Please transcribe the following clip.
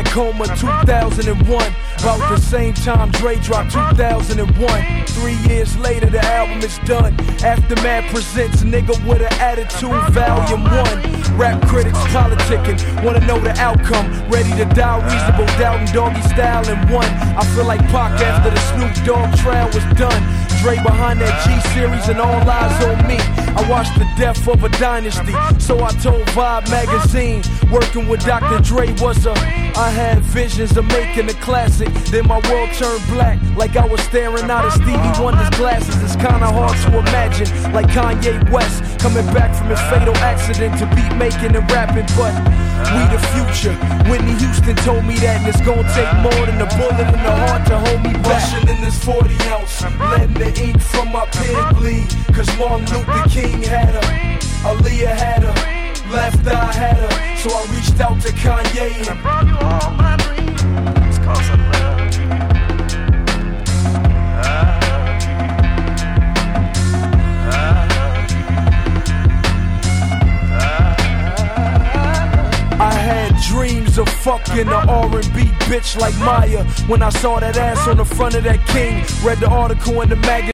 that coma, 2001. About the same time Dre dropped 2001. 3 years later the album is done. Aftermath presents Nigga with an Attitude Volume 1. Rap critics politicking, wanna know the outcome. Ready to die, reasonable doubt and Doggy Style in one. I feel like Pac after the Snoop Dogg trial was done. Dre behind that G-Series and all eyes on me. I watched the death of a dynasty, so I told Vibe magazine. Working with Dr. Dre was I had visions of making a classic. Then my world turned black, like I was staring out of Stevie Wonder's glasses. It's kinda hard to imagine, like Kanye West coming back from his fatal accident to beat making and rapping. But we the future. Whitney Houston told me that, and it's gonna take more than a bullet in the heart to hold me back. Rushing in this 40 ounce, letting the ink from my pen bleed. Cause Martin Luther King had her, Aaliyah had her, Left Eye had her. So I reached out to Kanye and brought you all my dreams. Cause I love you. I had dreams of fucking a R&B bitch like Maya. When I saw that ass on the front of that King, read the article in the magazine.